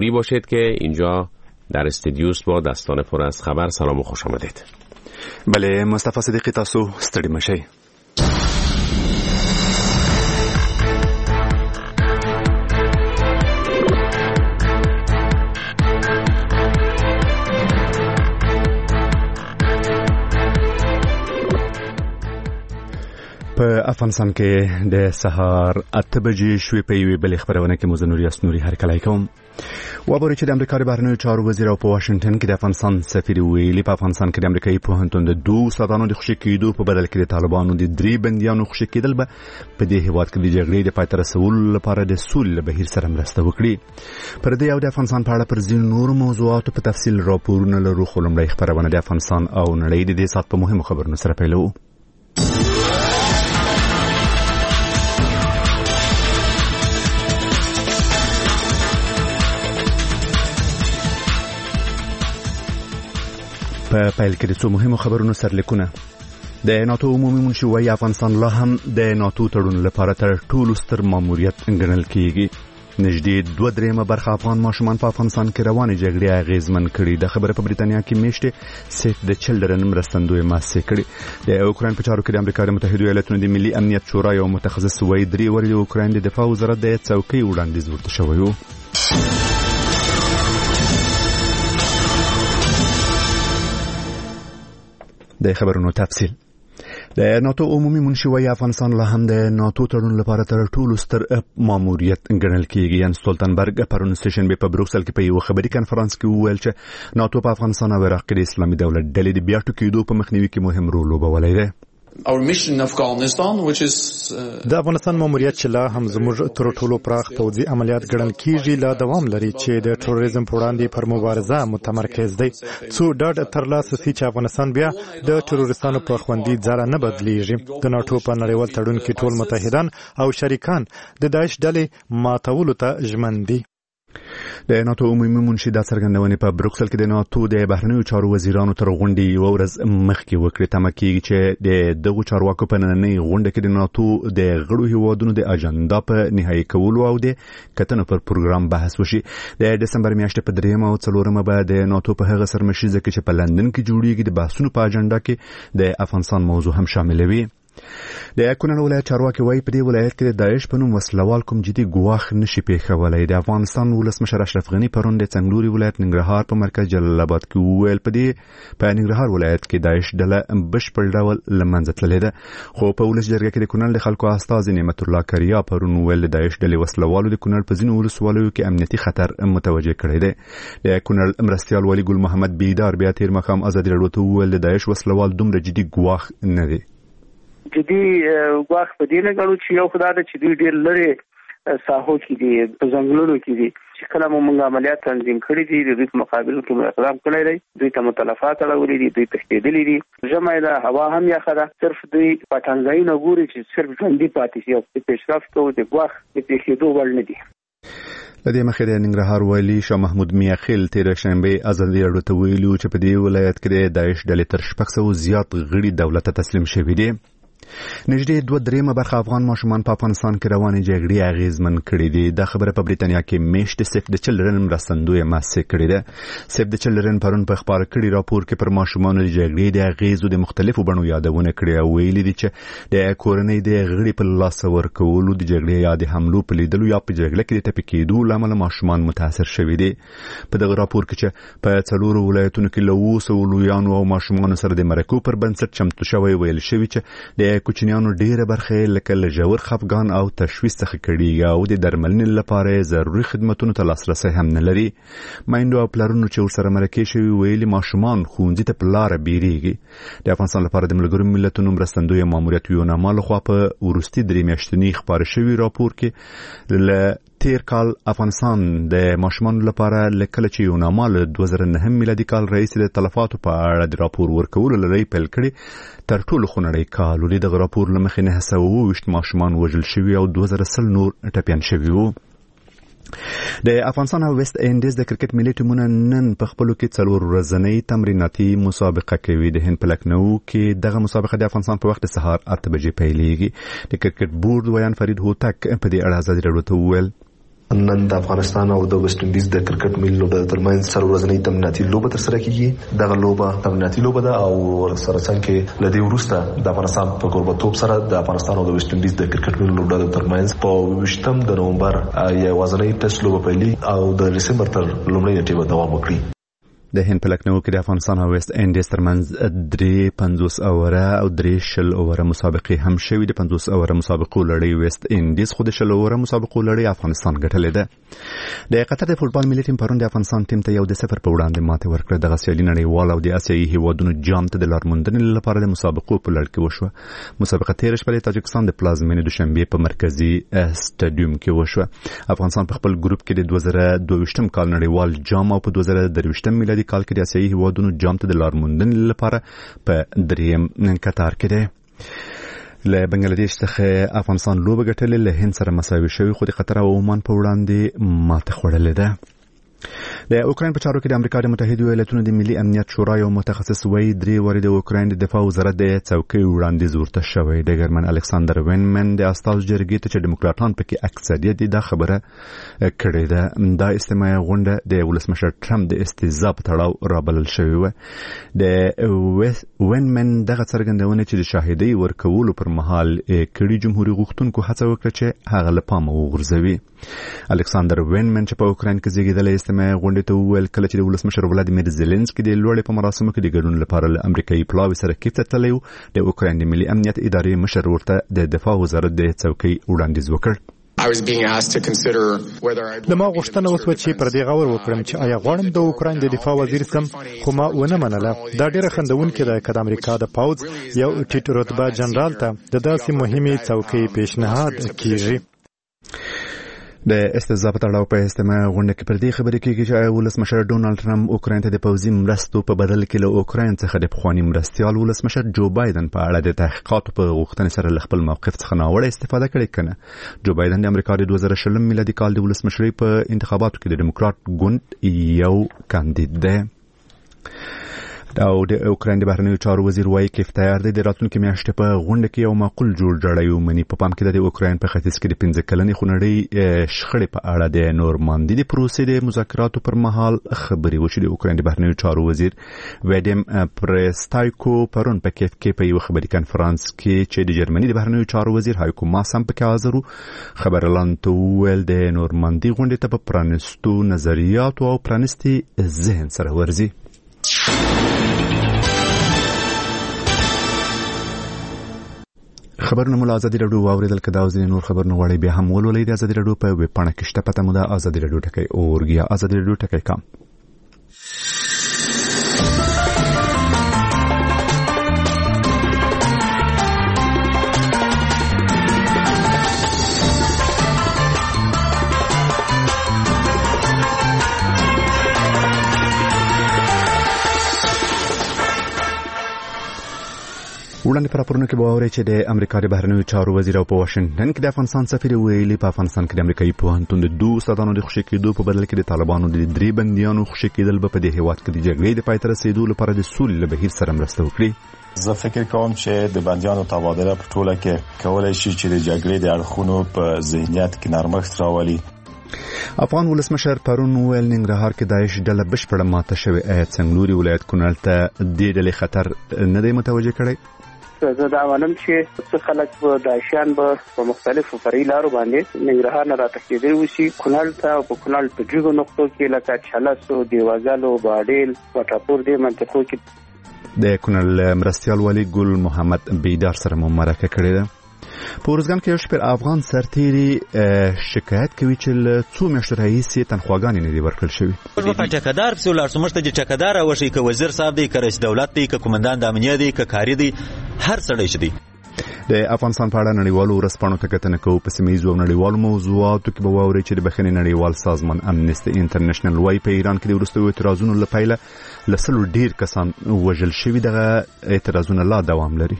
نوری باشید که اینجا در استودیوس با دستان پر از خبر. سلام و خوش آمدید. بله مصطفی صدیقی، تاسو ستړي مشئ. په افغانستان کې د سهار 8 بجې شوې په یوې بلې خبرونه کې مزنوري اسنوري هرکلی کوم. وابوري چې د امریکا د بهرنیو چارو وزیر او په واشنگټن کې د افغانستان سفیر ویلي په افغانستان کې د امریکایي پوهنتون د 2 استادانو د خوشي کېدو په بدل کې د طالبانو د 3 بنديانو خوشي کېدل به په دې هیواد کې د جګړې د پای ته رسولو لپاره د سولې بهیر سره مرسته وکړي. پر دې او د افغانستان په اړه پر ځینو نورو موضوعاتو په تفصیل راپورونه لرو، خو لومړی خبرونه د افغانستان او نړۍ د دې سات په مهمو خبرونو سره پیلوو. په پیل کې د څو مهمو خبرونو سرلیکونه. د ناتو عمومي منشي وايي افغانستان لا هم د ناتو تړون لپاره تر ټولو ستر ماموریت ګڼل کیږي. نږدې 2/3 برخه افغان ماشومان په افغانستان کې روانې جګړې اغیزمن کړي. د خبره په بریتانیا کې میشته سیف د چلډرن مرستندوی ماسه کړي. د اوکراین په چارو کې د امریکا د متحده ایالاتونو د ملي امنیت شورا یو متخصص وایي 3 ورځې د اوکراین د دفاع وزارت د څوکۍ وړاندیز ورته شوی و. د خبرونو تفصیل. د ناتو عمومي منشي وايي افغانستان لا هم د ناتو تړون لپاره تر ټولو ستر ماموریت ګڼل کیږي. یان سټولټنبرګ پرون سیشن په بروکسل کې په یو خبري کانفرنس کې وویل چې ناتو په افغانستان او عراق کې د اسلامي دولت ډلې د بیا ټوکېدو په مخنیوي کې مهم رول لوبولی دی. Our mission in Afghanistan, which is د افغانستان ماموریت چې لا هم زموږ تر ټولو پراخ پوځي عملیات ګڼل کیږي لا دوام لري چې د تروریزم پر وړاندې پر مبارزه متمرکز دی. څو ډاډ ترلاسه شي چې افغانستان بیا د تروریستانو په خوندي ځای نه بدلیږي. د ناتو په نړیوال تړون کې ټول متحدان او شریکان د داعش ډلې ماتولو ته ژمن دي. د ناتو عمومي منشي د څرګندونې په بروکسل کې د ناتو د بهرنیو چارو وزیرانو تر غونډې یو ورځ مخکې وکړه. تمه کېږي چې د دغو چارواکو په نننۍ غونډه کې د ناتو د غړو هیوادونو د اجنډا په نهایي کولو او د کتنو پر پروګرام بحث وشي. د دسمبر میاشتې په 3 او 4 به د ناتو په هغه سرمشیزه کې چې په لندن کې جوړیږي د بحثونو په اجنډا کې د افغانستان موضوع هم شامل وي. د کونړ ولایت چارواکي وایي په دې ولایت کې د داعش په نوم وسلوال کوم جدي ګواښ نشي پیښولی. د افغانستان ولسمشر اشرف غني پرون د څنګلوري ولایت ننګرهار په مرکز جلال آباد کې وویل په ننګرهار ولایت کې داعش ډله بشپړ ډول له منځه تللې ده. خو په ولس جرګه کې د کونړ د خلکو استازي نعمت الله کریا پرون وویل د داعش ډلې وسلوالو د کونړ په ځینو ولسوالیو کې امنیتي خطر متوجه کړی دی. د کونړ مرستیال والي ګل محمد بیدار بیا تیر مخام ازادي راډیو ته وویل د داعش وسلوال دومره جدي ګواښ نه دی. جدي ګواښ په دې نه غواړو چې یو خدای د چې دوی ډېر لري ساحو کې دي په ځنګلونو کې دي چې کله موږ عملیات تنظیم کړی دي د دوی په مقابل کې اقدام کړی دی. دوی ته متلفات اړولې دي، دوی تښتېدلي دي. ژمی ده، هوا هم یخه ده. صرف دوی پټنځایونه نه ګوري چې صرف ژوندي پاتې شي او د پیشرفت او د ګواښ د پیښېدو وړ نه دي. لدې مخې د ننګرهار والي شاه محمود میاخیل تیر شنبه ازادي راډیو ته ویلي چې په دې ولایت کې د داعش ډلې تر 600 زیات غړي دولت ته تسلیم شوي دي. نږدې 2/3 برخه افغان ماشومان په افغانستان کې روانې جګړې اغیزمن کړي دي. دا خبره په بریتانیا کې میشته سیف د چلډرن مرستندوی ماسه کړې ده. سیف د چلډرن پرون په خبر کړي راپور کې پر ماشومانو د جګړې د اغیزو د مختلفو بڼو یادونه کړې او ویلي دي چې د کورنۍ د غړي په لاس ورکولو د جګړې یا د حملو په لیدلو یا په جګړه کې د ټپي کېدو لامل ماشومان متاثر شوي دي. په دغه راپور کې چې په 4 ولایتونو کې له 200 لویانو او ماشومانو سره د مرکو پر بنسټ چمتو شوی ویل شوی چې د کوچنیانو ډیره برخه لکه لژور خفګان او تشویش څخه کړي او د درملنې لپاره ضروري خدماتونو ته لاسرسي هم نه لري. مایندو او پلرونو چې ورسره مرکه شوی ویلي ماشومان ښوونځي ته په لاره بیریږي. د افغانستان لپاره د ملګرو ملتونو مرستندوی ماموریت یوناما لخوا په وروستي 3 میاشتني خبر شوی راپور کې له تیر کال افغانستان د ماشومان لپاره لکه چې یوناما له 2009 میلادي کال رئیس د تلفاتو په اړه د راپور ورکولو لري پیل کړي. تر ټولو خونړی کال ولې د راپور لمخې 920 ماشومان وژل شوي او 2000 نور ټپيان شوي وو. د افغانستان او ویسټ انډیز د کرکټ ملي ټیمونه نن په خپلو کې 4 ورځنۍ تمریناتي مسابقه کوي. د هند په لکنو کې دغه مسابقه د افغانستان په وخت سهار 8 بجې پیلېږي. د کرکټ بورډ ویان فرید هوتک په دې اړه ازادي راډیو ته وویل نن د افغانستان او د ویسټ انډیز د کرکټ ملي لوبډلو ترمنځ سرورځنۍ تمریناتي لوبه ترسره کیږي. دغه لوبه تمریناتي لوبه ده او سره څنګه لدی ورسته د افغانستان په قربتوب سره د افغانستان او د ویسټ انډیز د کرکټ ملي لوبډلو ترمنځ په 20 د نومبر یوازنۍ ټیسټ لوبه پیلي او د دسمبر تر لومړۍ نیټې به دوام وکړي. د هند په لکنهو کې د افغانستان او ویسټ انډیز ترمنځ 350 اوره او 3 اوره مسابقې هم شوې. د 50 اوره مسابقو لړۍ ویسټ انډیز خو د 10 اوره مسابقو لړۍ افغانستان ګټلې ده. د قطر د فوتبال ملي ټیم پرون د افغانستان ټیم ته 1-0 په وړاندې ماته ورکړه. د سیالي نړیوال او د اسیایي هیوادونو جام ته د لارموندنې لپاره د مسابقو په لړ کې وشوه. مسابقه تیر شپه د تاجکستان د پلازمینې دوشنبه په مرکزی سټاډیوم کې وشوه. افغانستان په خپل ګروپ کې د 2022 کال نړیوال جام او په 2023 میلادي کال کې د اسیایي هیوادونو جام ته د لارموندنې لپاره په دریم قطار کې ده. له بنگلاديش څخه افغانستان لوبه ګټلې، له هند سره مساوي شوی خو د قطر او عمان په وړاندې ماته خوړلې ده. د اوکراین په چارو کې د امریکا د متحده ایالاتونو د ملي امنیت شورا یو متخصص وایي 3 واري د اوکراین د دفاع وزارت د څوکۍ وړاندیز ورته شوی. د ګرمن الکساندر وینمن د استاذ جرګې ته چې دیموکراتان پکې اکثریت دي دا خبره کړې ده. دا استماعي غونډه د ولسمشر ټرمپ د استهزاء په تړاو رابلل شوې و. د وینمن دغه څرګندونه چې د شاهدۍ ورکولو پر مهال کړي جمهوریت غوښتونکو هڅه وکړه چې هغه له پامه وغورځوي. الکساندر وینمن چې په اوکراین کې زیږیدلی استماعي غونډې ته وویل کله چې د ولسمشر ولادیمیر زيلنسکي د لوړې په مراسمو کې د ګډون لپاره له امریکایي پلاوي سره کیف ته تللی و، د اوکراین د ملي امنیت ادارې مشر ورته د دفاع وزارت د څوکۍ وړاندیز وکړ. لما غوښتنه وسوه چې پر دې غور وکړم چې آیا غواړم د اوکراین د دفاع وزیر سم، خو ما ونه منله. دا ډیره خندونکې ده چې د امریکا د پاوځ یو ټیټ رتبه جنرال ته د داسې مهمې څوکۍ پیشنهاد کیږي. د استهزاء په تړاو په استماعي غونډه کې پر دې خبرې کېږي چې ولسمشر ډونالد ټرمپ اوکراین ته د پوځي مرستو په بدل کې له اوکراین څخه د پخواني مرستیال ولسمشر جو بایدن په اړه د تحقیقاتو په غوښتنې سره له خپل موقف څخه ناوړه استفاده کړې کنه. جو بایدن د امریکا د 2020 میلادي کال د ولسمشرۍ په انتخاباتو کې د ډیموکرات ګوند یو کاندید دی. او د اوکراین د بهرنیو چارو وزیر وایي کیف تیار دی د راتلونکي میاشتې په غونډه کې یو معقول جوړجاړی ومني. په پام کې د اوکراین په ختیځ کې د 15 کلنې خونړۍ شخړې په اړه د نورماندي د پروسې د مذاکراتو پر مهال خبرې وشوې. د اوکراین د بهرنیو چارو وزیر وادیم پرستایکو پرون په کیف کې په یو خبري کانفرنس کې چې د جرمني د بهرنیو چارو وزیر هایکو ماس هم پکې حاضر و خبرلان ته ویل د نورماندي غونډې ته په پرانستو نظریاتو او پرانستي ذهن سره ورزي. خبرونه مو آزادي رادیو واوریدل کدا او ځینې نور خبرونه غواړي بیا هم ولولئ د آزادي رادیو په ویب پاڼه کې شته پته مو د آزادي رادیو ټکی اورګ یا آزادي رادیو ټکی کام. وړاندې پر راپورونه کې به واورئ چې د امریکا د بهرنیو چارو وزیر او په واشنگټن کې د افغانستان سفیر ویلي په افغانستان کې د امریکایي پوهنتون د 2 استادانو د خوشي کېدو په بدل کې د طالبانو د 3 بنديانو خوشي کېدل به په دې هیواد کې د جګړې د پای ته رسیدو لپاره د سولې له بهیر سره مرسته وکړي. زه فکر کوم چې د بنديانو تبادله په ټوله کې کولای شي چې د جګړې د اړخونو په ذهنیت کې نرمښت راولي. افغان ولسمشر پرون ویل ننګرهار کې داعش ډله بشپړه ماته شوې. څنګلوري ولایت کونړ ته د ډلې خطر نه دی متوجه کړی. زه دا وایم چې څه خلک به داعشیان به په مختلفو فرعي لارو باندې ننګرهار نه راتښتېدلي وشي کونړ ته او په کونړ په ډېرو نقطو کې لکه چلسو، دیوزلو، باډیل، وټاپور دې منطقو کې د کونړ مرستیال والي ګل محمد بیدار سره مو مرکه کړې ده. په ورزګان کې یو شمېر افغان سرتیري شکایت کوي چې له څو میاشتو راهیسې تنخواګانې نه دي ورکړل شوي. په ټکدار پسې ولاړ سو، موږ ته چې ټکدار راوښي که وزیر صاحب دی، که رئیس دولت دی، که قومندان د امنیه دی، که کاري دی، هر سړی چې دی. د افغانستان په اړه نړیوالو ورځپاڼو ته کتنه کوو. په سیمه ییزو او نړیوالو موضوعاتو کې به واورئ چې د بخښنې نړیوال سازمان امنیسټي انټرنیشنل وايي په ایران کې د وروستیو اعتراضونو له پیله له 100 ډېر کسان وژل شوي. دغه اعتراضونه لا دوام لري.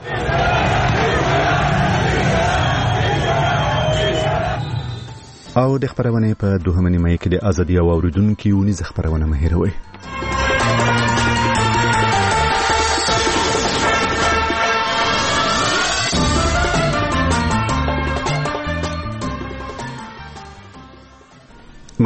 او د خبرونه په دوهمه نیمه کې د ازادي او اوریدونکو یونیز خبرونه مهیروي.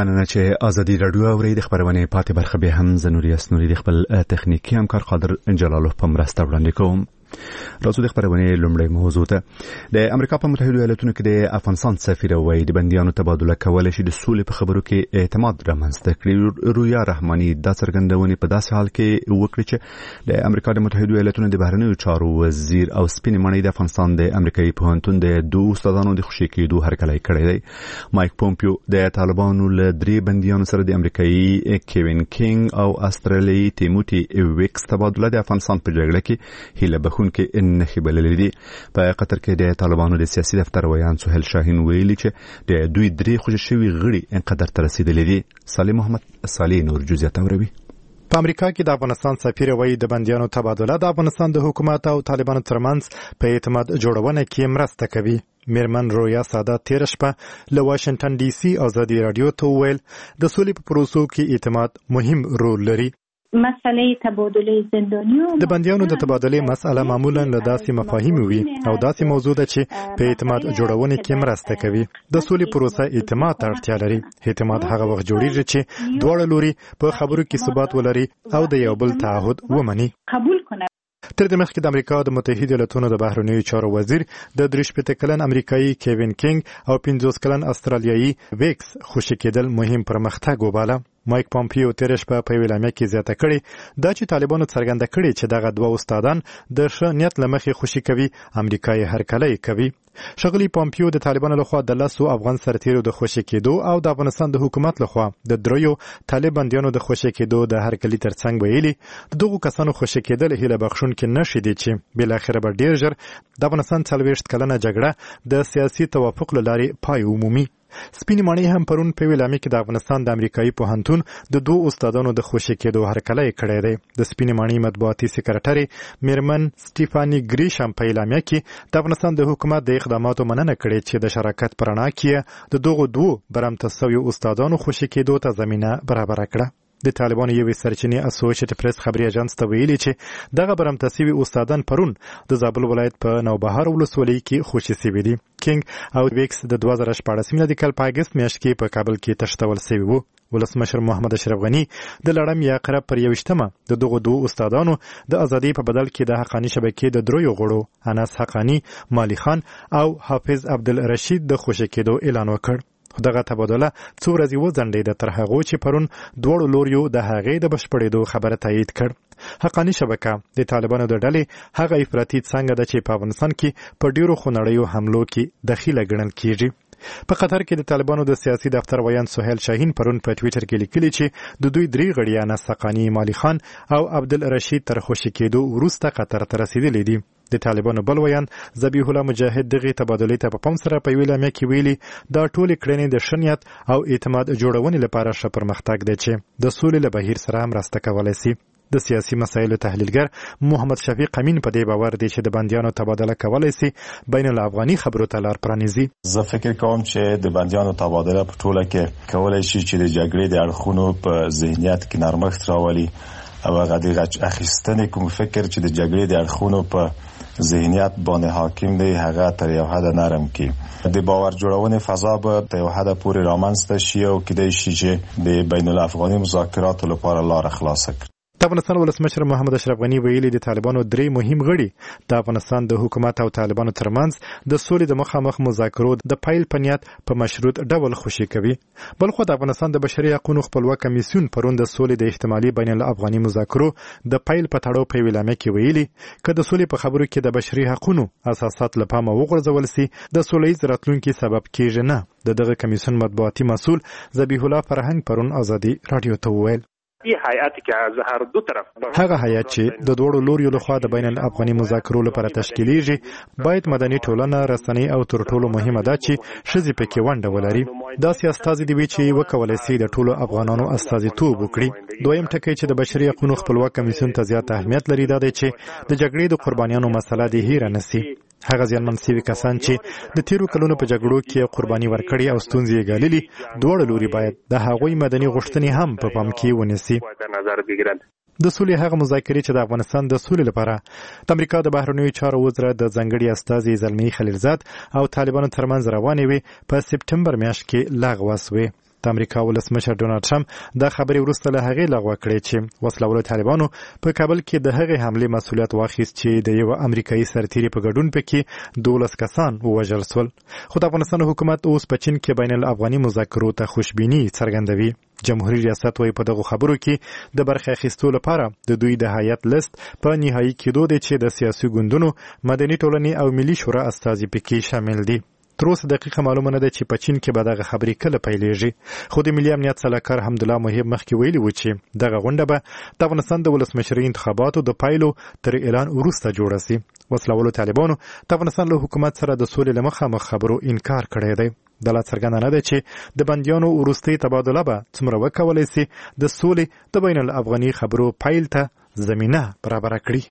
مننه چې ازادي رادیو اوري د خبرونه پاتې برخه به هم زنوري اسنوري د خپل تخنیکی همکار قادر جلالو په مرسته وړاندې کوم. راځو د خبرونه لومړی موضوع ته. د امریکا په متحده ایالاتونو کې د افغانستان سفیر وایي د بندیانو تبادله کول شي د سولې په خبرو کې اعتماد رامنځته کړي. رویا رحماني دا څرګندونه په داسې حال کې وکړي چې د امریکا د متحده ایالاتونو د بهرنیو چارو وزیر او سپین مڼۍ د افغانستان د امریکایي پوهنتون د دوه استادانو د خوشي کېدو هرکلی کړی دی. مایک پومپیو د طالبانو له 3 بندیانو سره د امریکایي کیوین کینګ او استرالیایي تیموتی ویکس تبادله د افغانستان په جګړه کې هیله بخون کې نخي بللې دي. په قطر کې د طالبانو د سیاسي دفتر ویان سهیل شاهین ویلي چې د دوی 3 خوشي شوي غړي انقدر تر رسیدلې دي. صالح محمد صالح نور جزئیات اوروي. په امریکا کې د افغانستان سفیر وایي د بندیانو تبادله د افغانستان د حکومت او طالبانو ترمنځ په اعتماد جوړونه کې مرسته کوي. میرمن رویا سادات تیر شپه له واشنگټن ډي سي ازادي رادیو ته ویل د سولې په پروسو کې اعتماد مهم رول لري. مسئله تبادله زندانیو د بندیانو د تبادله مسئله معمولا له داسې مفاهیم وي او داسې موضوع ده چې په اعتماد جوړونه کې مرسته کوي. د سولې پروسه اعتماد ته اړتیا لري. اعتماد هغه وخت جوړیږي چې دواړه لوري په خبرو کې ثبات ولري او د یو بل تعهد ومني. قبول کنه. تر دې مخکې د امریکا د متحده ایالاتونو د بهرنیو چارو وزیر د 3 کلن امریکایي کیوین کینګ او 50 کلن استرالیایي ویکس خوشي کېدل مهم پرمختګ وباله. مایک پومپیو تیر شپه په ویلامه کې زیاته کړې دا چې طالبانو څرګنده کړي چې دغه 2 استادان د ښه نیت له مخې خوشي کوي امریکایي هرکلی کوي. شغلی پومپیو د طالبانو لخوا د 10 افغان سرتیرو د خوشي کېدو او د افغانستان د حکومت لخوا د 3 طالب بندیانو د خوشي کېدو د هرکلی ترڅنګ ویلي دغه کسانو خوشي کېدل هیله بخښون کې نشي دي چې بل اخر به ډیر ژر د افغانستان 40 کلنه جګړه د سیاسي توافق لارې پای ومومي. سپین مڼۍ هم پرون په ویلامه کې د افغانستان د امریکایي پوهنتون د 2 استادانو د خوشي کېدو هرکلی کړی دی. د سپین مڼۍ مطبوعاتي سکرټري میرمن سټیفانی ګریشم په ویلامه کې د افغانستان د حکومت د اقداماتو مننه کړې چې د شراکت پرانا کې د دغو 2 برمته شویو استادانو خوشي کېدو ته زمينه برابر کړه. د طالبانو یوې سرچینې اسوسییټډ پریس خبري اژانس ته ویلي چې دغه برمته شوي استادان پرون د زابل ولایت په نوبهار ولسوالۍ کې خوشي شوي دي. کینګ او ویکس د 2014 میلادي کال په اگست میاشت کې په کابل کې تشتول شوي وو. ولسمشر محمد اشرف غنی د لړم یا قرب پر 21مه د دغه 2 استادانو د ازادي په بدل کې د حقانی شبکې د 3 غړو انس حقانی، مالی خان او حافظ عبدالرشید د خوشي کېدو اعلان وکړ. دغه تبادله څو ورځې وځنډېده تر هغه چې پرون 2 لوریو د هغې د بشپړېدو خبره تایید کړ. حقانی شبکه د طالبانو د ډلې هغه افراطي څنګه ده چې په افغانستان کې په ډیرو خونړیو حملو کې دخیله ګڼل کیږي. په قطر کې د طالبانو د سیاسي دفتر ویان سهیل شاهین پرون په ټویټر کې لیکلي چې د دوی 3 غړي انس حقانی، مالی خان او عبدالرشید تر خوشي کېدو وروسته قطر ته رسیدلي دي. د طالبانو بل ویان ذبیح الله مجاهد دغه تبادله ته په پام سره په ویلامه کې ویلي دا ټول کړنې د شنیت او اعتماد جوړونې لپاره ښه پرمختګ دی چې د سولې له بهیر سره مرسته کولای شي. د سیاسي مسایلو تحلیلګر محمد شفیق امین په دې باور دی چې د بندیانو تبادله کولای شي بین الافغاني خبرو ته لار پرانیزي. زه فکر کوم چې د بندیانو تبادله په ټوله کې کولای شي چې د جګړې د اړخونو په ذهنیت کې نرمښت راولي او هغه د اخیستنې کوم فکر چې د جګړې د اړخونو په ذهنیت باندې حاکم دی هغه تر یو حد نرم کی. د باور جوړونې فضا به تر یو حد پورې رامنځته شي او کېدای شي چې د بین الافغاني مذاکراتو لپاره لار خلاصه کړي. د افغانستان ولسمشر محمد اشرف غنی ویلي د طالبانو 3 مهم غړي د افغانستان د حکومت او طالبانو ترمنځ د سولې د مخامخ مذاکرو د پایل پنیات په مشروط ډول خوشي کوي. بلخو د افغانستان د بشري حقوقو خپلواک کمیسیون پرون د سولې د احتمالي بین الافغاني مذاکرو د پایل په تړاو په ویلامه کې ویلي چې د سولې په خبرو کې د بشري حقوقو اساسات لپاره وغورځول شي د سولې راتلونکي سبب کېږي نه. دغه کمیسیون مطبوعاتي مسؤل ذبیح الله فرهنګ پرون ازادي رادیو ته ویل هغه هیئت چې د 2 لوریو لخوا د بین الافغاني مذاکرو لپاره تشکیلیږي باید مدني ټولنه، رسنۍ او تر ټولو مهمه ده چې ښځې پکې ونډه ولري. داسې استازي دی چې وکولای شي د ټولو افغانانو استازیتوب وکړي. دویم ټکی چې د بشري حقوقو خپلواک کمیسیون ته زیات اهمیت لري دا دی چې د جګړې د قربانیانو مسله د هیر نسی. هغه ځانمن سوي کسان چې د 13 کلونو په جګړو کې قرباني ورکړي او ستونزې یې ګاللي 2 لوري باید د هغوی مدني غوښتنې هم په پام کې ونیسي. د سولې هغه مذاکرې چې د افغانستان د سولې لپاره د امریکا د بهرنیو چارو وزارت د ځنګړي استازي زلمی خلیلزاد او طالبانو ترمنځ روانې وي په سپټمبر میاشت کې لغوه شوې. د امریکا ولسمشر ډونالد ټرمپ دا خبرې وروسته له هغې لغوه کړې چې وسلهوالو طالبانو په کابل کې د هغې حملې مسؤلیت واخیست چې د یو امریکایي سرتیري په ګډون پکې 12 کسان ووژل شول. خو د افغانستان حکومت اوس په چین کې بین الافغاني مذاکرو ته خوشبیني څرګندوي. جمهوریت ریاست وايي په دغه خبرو کې د برخه اخیستو لپاره د دوی د هیئت لیست په نهایي کېدو دی چې د سیاسي ګوندونو، مدني ټولنې او ملي شورا استازي پکې شامل دي. تر اوسه دقیقه معلومه نه ده چې په چین کې به دغه خبرې کله پیلېږي. خو د ملي امنیت سلاکار حمدالله محب مخکې ویلي و چې دغه غونډه به د افغانستان د ولسمشرۍ انتخاباتو د پایلو تر اعلان وروسته جوړه سي. وسلهوالو طالبانو د افغانستان له حکومت سره د سولې له مخامخ خبرو انکار کړی دی. د لا څرګنده نه ده چې د بندیانو وروستۍ تبادله به څومره وکولی سي د سولې د بین الافغاني خبرو پیل ته زمینه برابره کړي.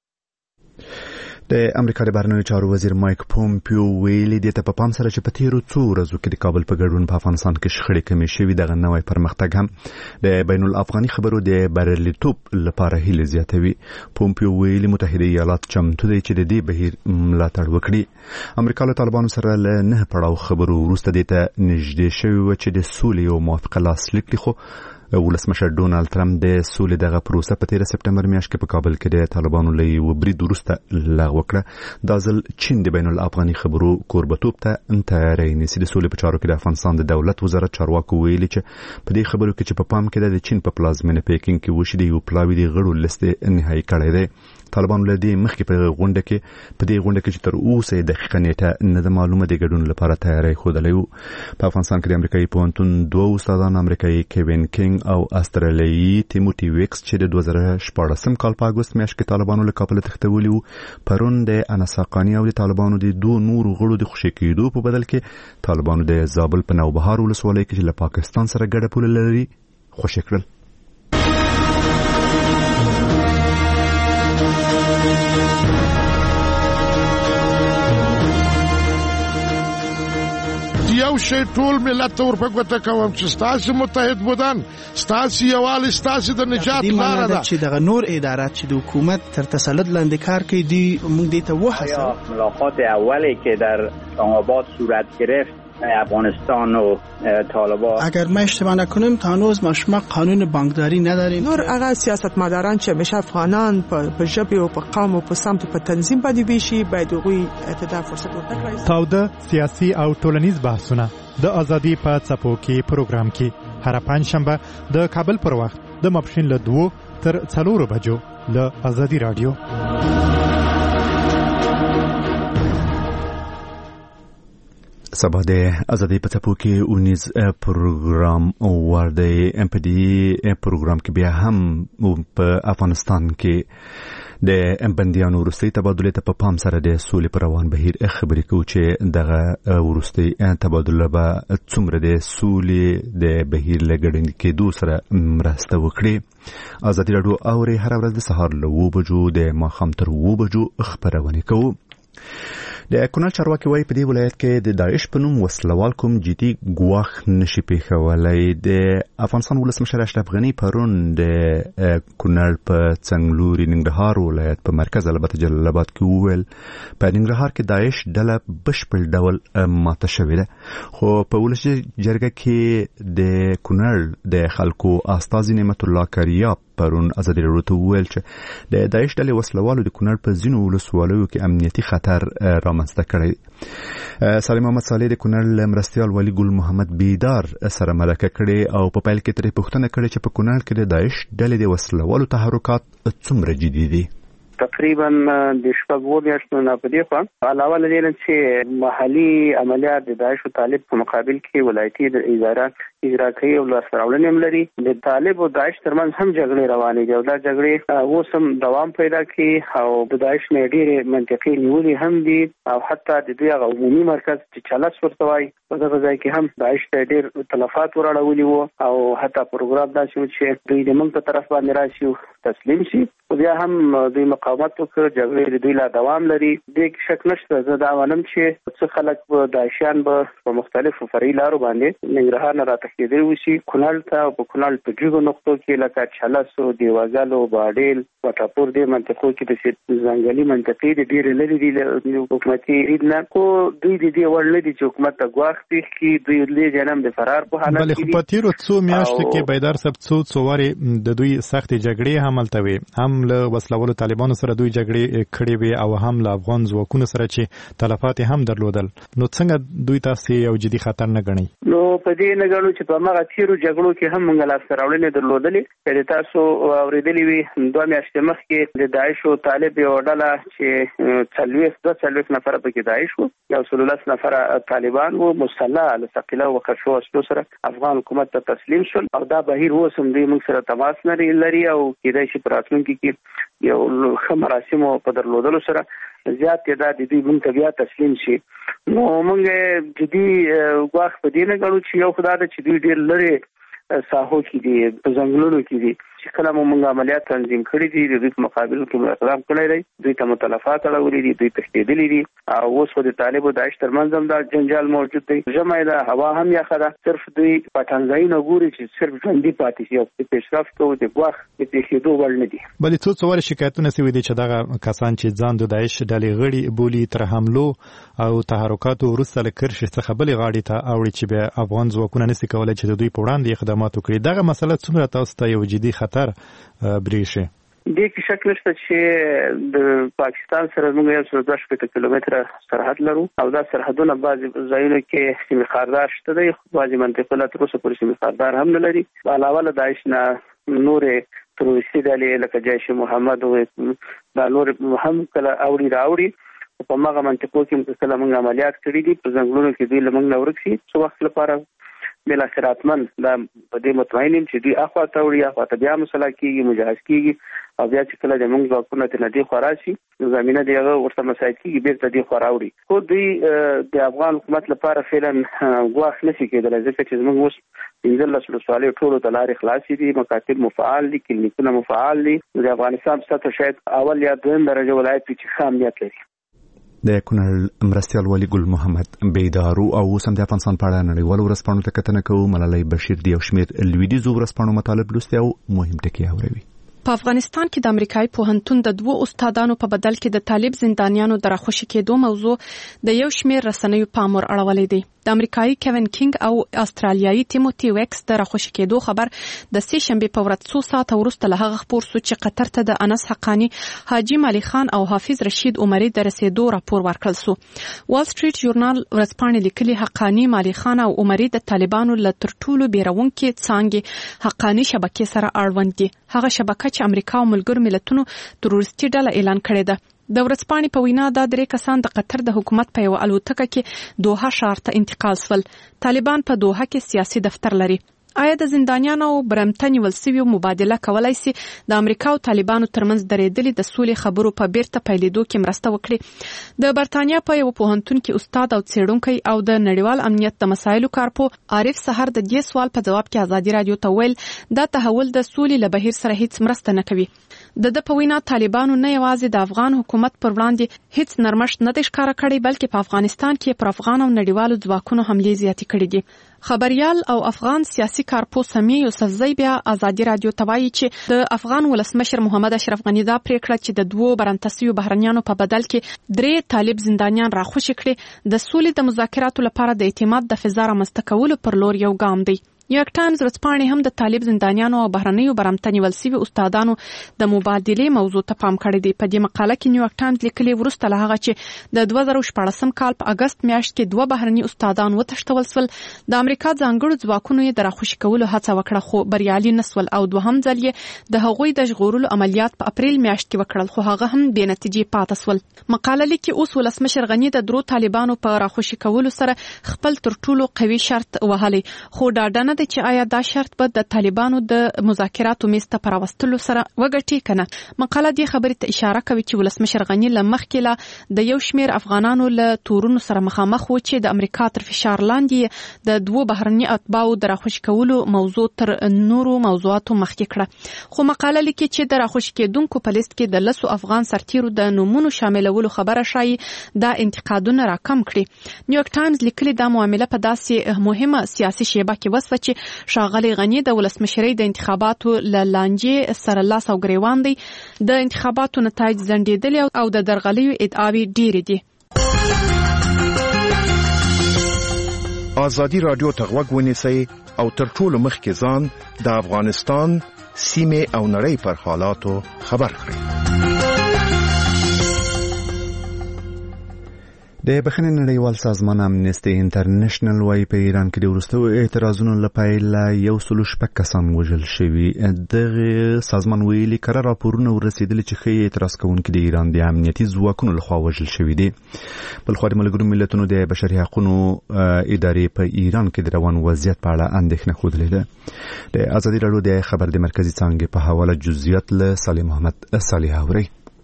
د امریکا د بهرنیو چارو وزیر مایک پومپیو ویلي دی ته په پام سره چې په تیرو څو ورځو کې د کابل په ګډون په افغانستان کې شخړې کمې شوي، دغه نوی پرمختګ هم د بین الافغاني خبرو د بریالیتوب لپاره هیله زیاتوي. پومپیو ویلي متحده ایالات چمتو دی چې د دې بهیر ملاتړ وکړي. امریکا له طالبانو سره له 9 پړاو خبرو وروسته دې ته نږدې شوې وه چې د سولې یو موافقه لاسلیک کړي. خو ولسمشر ډونالد ټرمپ د سولې دغه پروسه په 13 سپټمبر میاشت کې په کابل کې د طالبانو له یو برید وروسته لغوه کړه. دا ځل چین د بین الافغاني خبرو کوربتوب ته تیاری نیسي. د سولې په چارو کې د افغانستان د دولت وزارت چارواکو ویلي چې په دې خبرو کې چې په پام کې د چین په پلازمینه پیکینګ کې وشي د یو پلاوي د غړو لیست نهایی کړی دی. طالبانو له دې مخکې په دې غونډه کې چې تر اوسه دقیقه نیټه نه ده معلومه د ګډون لپاره تیاری ښودلی و. په افغانستان کې د امریکایي پوهنتون 2 استادان، امریکایي کیوین کینګ او استرالیایي تیموتی ویکس چې د 2014 کال په اګوست میاشت کې طالبانو له کابل تښتولي وو، پرون د انساقاني او د طالبانو د 2 نورو غړو د خوشي کېدو په بدل کې طالبانو د زابل په نوبهار ولسوالۍ کې چې له پاکستان سره ګډه پوله لري خوشي کړل. یو شی ټول ملت ته ورپګوته کوم چې ستاسو متحد بودن، ستاسو یووالی، ستاسو د نجات لاره ده. چې دغه نور ادارات چې د حکومت تر تسلط لاندې کار کوي دی موږ دې ته وحصل. ملاقات اولی که در اسلام‌آباد صورت گرفت افغانستان و طالبان، اگر ما اشتباه نکنیم تا هنوز ما قانون بانکداری نداریم. نور هغه سیاستمداران چې همیشه افغانان په ژبه او په قوم او په سمت او په تنظیم باندې بشي باید هغوی ته فرصت ورکړي. تاوده سیاسي او ټولنیز بحثونه د ازادي په څپو کې پروګرام کې هر پنځشنبه د کابل پر وخت د ماپښین له 2 تر 4 بجو له ازادي رادیو. سبا د ازادي په څپو کې 19 پروګرام ورده امپدي پروګرام کې بیا هم په افغانستان کې د بندیانو وروستۍ تبادله ته په پام سره د سولې پر روان بهیر خبرې کوو چې دغه وروستۍ تبادله به څومره د سولې د بهیر لګړن کېدو سره مرسته وکړي. ازادي رادیو اوري هر ورځ د سهار له 2 بجو د ماښام تر 2 بجو خبرونه کوو. د کونړ چارواکي وايي په دې ولایت کې د داعش په نوم وسلوال کوم جدي ګواښ نشي پیښولی. د افغانستان ولسمشر اشرف غني پرون د کونړ په څنګلوري ننګرهار ولایت په مرکز البته جلال آباد کې وویل په ننګرهار کې داعش ډله بشپړ ډول ماته شوې ده. خو په ولسي جرګه کې د کونړ د خلکو استازي نعمت الله کریاب پرون ازادي رادیو ته وویل چې د داعش ډلې وسلوالو د کونړ په ځینو ولسوالیو کې امنیتي خطر رامنځته کړی. سالم محمد صالح د کونړ مرستیال ولی ګل محمد بیدار سره مرکه کړې او په پیل کې ترې پوښتنه کړې چې په کونړ کې د داعش ډلې د وسلوالو تحرکات څومره جدي دي. تقریبا د شپږو میاشتو نه په دې خوا علاوه له دې چې محلي عملیات د داعش او طالب په مقابل کې ولایتي اداره اجرا کوي او لاسته راوړنې لري. د طالب او داعش ترمنځ هم جګړې روانې دي او دا جګړې اوس هم دوام پیدا کوي او د داعش نه ډېرې منطقې نیولې هم دي او حتی د دوی هغه عمومي مرکز چې چالس ورته وایي په دغه ځای کې هم داعش ته ډېر تلفات وراړولي وو او حتی پروګرام داسې و چې دوی د موږ په طرف باندې راشي او تسلیم شي. بیا هم دوی مقاومت وکړ، جګړې د دوی لا دوام لري. دې شک نشته. زه دا منم چې څه خلک به داعشیان به په مختلفو فرعي لارو باندې ننګرهار نه راته تخکېدل وشي کونړ ته او په کونړ په جګو نقطو کې لکه چلسو دیوازلو باډیل وټاپور دې منطقو کې د ځنګلي منطقې د ډېر لري دي حکومتي نه کو دوی دې ورلې دي چې حکومت ته غواخ کې دوی لې جنم د فرار په حالت کې بلې په تیرو څو میاشتو کې بیدار صاحب څو واري د دوی سخت جګړې حملته وي هم له وسلوالو طالبانو سره دوی جګړې کړې وي او هم له افغان ځواکونو سره چې تلفات هم درلودل نو څنګه دوی تاسو یو جدي خطر نه ګڼي نو په دې نه ګڼو چې په هغه تیرو جګړو کې هم موږ لاس راوړنې درلودلې چې تاسو اوریدلې وي 2 میاشتې مخکې د داعش او طالب یو ډله چې 40 نفر پکې داعش وو یو 13 نفر طالبان وو مسلح ثقيله وکړو اسلو سره افغان حکومت ته تسلیم شول او دا بهیر وسم دوی موږ سره تماس لري او کېدای شي پراتونکو کې یو خمراسم په درلودلو سره زیات تعداد دي موږ ته بیا تسلیم شي نو موږ جدي غواخ په دې نه غواړو چې یو خدای د چې دوی ډېر لري ساحو کې دي په ځنګلونو کې دي چې کله موږ عملیات تنظیم کړی دي د دې مقابل کې اقدام کړی دی دوی ته متلفات اړولې دي دوی تښتېدلې دي او اوس د طالب او داعش ترمنځ هم دا جنجال موجود دی جمع ده هوا هم یخه ده صرف دوی پټنځای نه ګوري چې صرف ژوندۍ پاتې شي او پیشرفت کوي د غواخ د تېښېدو وړ نه دي بلې څو ور شکایتونه سوي دي چې دغه کسان چې ځان د داعش ډلې غړي بولی تر حملو او تحرکاتو وروسته له کرښې څخه بلې غاړې ته اوړي چې به افغان ځواکونه نشي کولای چې د دوی په وړاندې اقدامات وکړي دغه مسله څومره تاسو ته یو جدي خطر بریښي دې کې شک نشته چې د پاکستان سره موږ 120 کیلومتره سرحد لرو او دا سرحدونه بعضي ځایونو کې سیمه خاردار شته دي بعضي منطقې لا تر اوسه پورې سیمه خاردار هم نه لري علاوه له داعش نه نورې تروریستي ډلې لکه جیش محمد او دا نور هم کله راوړي په هغه منطقو کې مثلا موږ عملیات کړې دي په ځنګلونو کې دوی لمنګ نه ورکسي څو وخت لپاره بلا خیراتمن دا په دې مطمئنیم چې دوی اخوا ته وړي اخوا ته بیا مسله کېږي مجهز کېږي او بیا چې کله د موږ ځواکونه ته نه دي خوراشي زمينه دی هغه ورته مساعد کېږي بیرته دی خوراوړي خو دوی د افغان حکومت لپاره فعلا غواخ نشي کېدلی ځکه چې موږ اوس 15 ولسوالۍ ټولو ته لارې خلاصې دي مکاتب مفعال دي کلینیکونه مفعال دي د افغانستان سطح شاید اول یا دویم درجه ولایت چې ښه امنیت لري د کونړ مرستیال ولی ګل محمد بیدارو او سم د افغانستان په اړه نړیوالو ورځپاڼو ته کتنه کوو ملالۍ بشیر دی او شمیر لویدیزو ورځپاڼو مطالب لوستي او مهم ټکي اوري په افغانستان کې د امریکایي پوهنتون د 2 استادانو په بدل کې د طالب زندانیانو د راخوشي کېدو موضوع د یو شمیر رسنیو پام ور اړولې دی د امریکایي کیوین کینګ او استرالیایي تیموتی ویکس د راخوشي کېدو خبر د سې شنبه په ورځ 2 ساعته وروسته له هغه خبر سو چې قطر ته د انس حقانی حاجی مالی خان او حافظ رشید عمری د رسیدو راپور ورکړل سو وال سټریټ ژورنال ورځپاڼې لیکلي حقانی مالی خان او عمری د طالبانو له ترټولو بیرونکو څانګې حقانی شبکې سره اړوند دي هغه شبکه چې امریکا او ملګرو ملتونو تروریستي ډله اعلان کړې ده د ورځپاڼې په وینا دا 3 کسان د قطر د حکومت په یو الوتکه کې دوحه ښار ته انتقال شول طالبان په دوحه کې سیاسي دفتر لري آیا د زندانیانو او برمتنی ولسوي مبادله کولای شي د امریکا او طالبانو ترمنځ درېدلې د سولې خبرو په بیرته پیلېدو کې مرسته وکړي د برتانیا په یو پوهنتون کې استاد او څېړونکی او د نړیوال امنیت د مسایلو کارپو عارف سحر د دې سوال په جواب کې ازادي رادیو ته ویل دا تحول د سولې له بهیر سره هیڅ مرسته نه کوي د په وینا طالبانو نه یوازې د افغان حکومت پر وړاندې هیڅ نرمښت نه ښکاره کړی بلکې په افغانستان کې پر افغان او نړیوالو ځواکونو حملې زیاتې کړې دي خبريال او افغان سیاسي کارپو سمي یوسفزی بیا ازادي رادیو ته وایي چې د افغان ولسمشر محمد اشرف غنی دا پریکړه چې د 2 برنتسیو بهرنیانو په بدل کې 3 طالب زندانیان راخوشي کړي د سولې د مذاکراتو لپاره د اعتماد د فضا رامنځته کولو پر لور یو ګام دی نیویارک ټایمز ورځپاڼې هم د طالب زندانیانو او بهرنیو برمتنی ولسوي استادانو د مبادلې موضوع ته پام کړی دی په دې مقاله کې نیویارک ټایمز لیکلي وروسته له هغه چې د 2014 کال په اگست میاشت کې 2 بهرني استادان وتښتول شول د امریکا ځانګړو ځواکونو یې د راخوشي کولو هڅه وکړه خو بریالي نسول او دوهم ځل یې د هغوی د ژغورلو عملیات په اپریل میاشت کې وکړل خو هغه هم بې نتیجې پاتې شول مقاله لیکي اوس ولسمشر غنی د 3 طالبانو په راخوشي کولو سره خپل تر ټولو قوي شرط وهلی خو ډاډه نه دی چې آیا دا شرط به د طالبانو د مذاکراتو میز ته پراوستلو سره وګټي کنه مقاله دې خبرې ته اشاره کوي چې ولسمشر غنی له مخکې لا د یو شمیر افغانانو له تورونو سره مخامخ و چې د امریکا تر فشار لاندې د 2 بهرني اتباعو د راخوشي کولو موضوع تر نورو موضوعاتو مخکې کړه خو مقاله لیکي چې د راخوشي کېدونکو په لیست کې د لسو افغان سرتیرو د نومونو شاملولو خبره شایي دا انتقادونه راکم کړي نیویارک ټایمز لیکلي دا معامله په داسې مهمه سیاسي شیبه کې وسوه چې چې ښاغلي غني د ولسمشرۍ د انتخاباتو له لانجې سره لاس او ګریوان دی. د انتخاباتو نتایج ځنډېدلي او د درغلیو ادعاوې ډېرې دي. ازادي رادیو ته غوږ ونیسئ او تر ټولو مخکې ځان د افغانستان سیمه او نړۍ پر حالاتو خبر کړئ. د بخښنې نړیوال سازمان امنیستي انټرنیشنل وايي په ایران کې د وروستیو اعتراضونو لپاره 106 کسان وژل شوي. دغه سازمان ویلي کره راپورونه ورسېدلي چې ښیي اعتراض کوونکي د ایران د امنیتي ځواکونو لخوا وژل شوي دي. بلخوا د ملګرو ملتونو د بشري حقوقو ادارې په ایران کې د روان وضعیت په اړه اندېښنه ښودلې ده. د ازادي راډیو د خبر د مرکزي څانګې په حواله جزئیات له صالح محمد صالح اوري.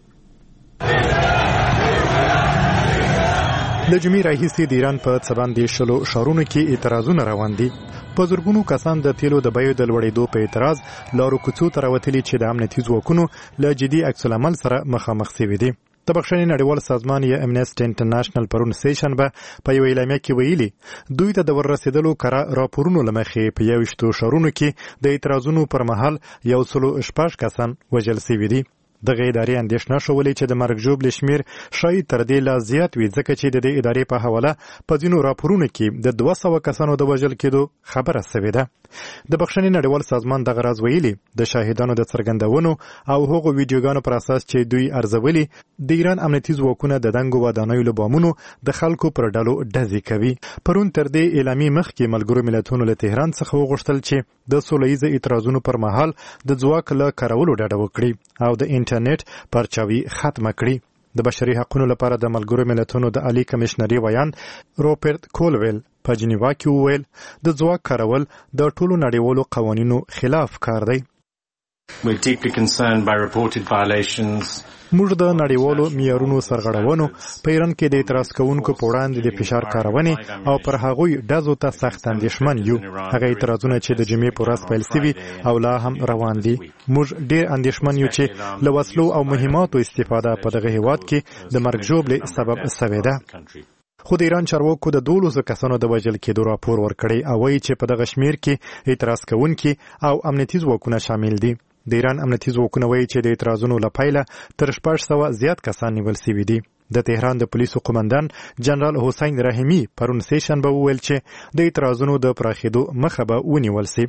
د جمعې راهیسې د ایران په 14 ښارونو کې اعتراضونه روان دي. په زرګونو کسان د تیلو د بیو د لوړېدو په اعتراض لارو کوڅو ته راوتلي چې د امنیتي ځواکونو له جدي عکس العمل سره مخامخ شوي دي. د بخښنې نړیوال سازمان یا امنیستي انټرنیشنل پرون سیشنبه په یو اعلامیه کې ویلي دوی ته د ورسېدلو کره راپورونو لمخې په 21 ښارونو کې د اعتراضونو پر مهال 106 کسان وژل شوي دي. دغه ادارې اندېښنه شولې چې د مرګ ژوبل شمیر شاید تر دې لا زیات وي ځکه چې د دې ادارې په حواله په ځینو راپورونو کې د 200 کسانو د وژل کېدو خبره شوې ده. د بخښنې نړیوال سازمان دغه راز ویلي د شاهدانو د څرګندونو او هغو ویډیوګانو پر اساس چې دوی ارزولي د ایران امنیتي ځواکونه د دنګو ودانیو له بامونو د خلکو پر ډلو ډزې کوي. پرون تر دې اعلامیې مخکې ملګرو ملتونو له تهران څخه وغوښتل چې د سولهییز اعتراضونو پر مهال د ځواک له کارولو ډډه وکړي او د انټرنیټ پرچاوي ختمه کړي. د بشري حقوقو لپاره د ملګرو ملتونو د عالی کمشنري ویان روبرت کولویل په جنیوا کې وویل د ځواک کارول د ټولو نړیوالو قوانینو خلاف کار دی. We're deeply concerned by reported violations. موږ د نړیوالو معیارونو سرغړونو په ایران کې د اعتراض کوونکو په وړاندې د فشار کارونې او پر هغوی ډزو ته سخت اندېښمن یو. هغه اعتراضونه چې د جمعې په ورځ پیل شوي او لا هم روان دي. موږ ډېر اندېښمن یو چې له وسلو او مهماتو استفاده په دغه هیواد کې د مرګ ژوبلې سبب شوې ده. خو د ایران چارواکو د 12 کسانو د وژل کېدو راپور ورکړی او وایي چې په دغه شمیر کې اعتراض کوونکي او امنیتي ځواکونه شامل دي. د ایران امنیتي ځواکونه وایي چې د اعتراضونو له پیله تر 600 زیات کسان نیول شوي دي. د تهران د پولیسو قومندان جنرال حسین رحیمی پرون سیشنبه وویل چې د اعتراضونو د پراخېدو مخه به ونیول شي.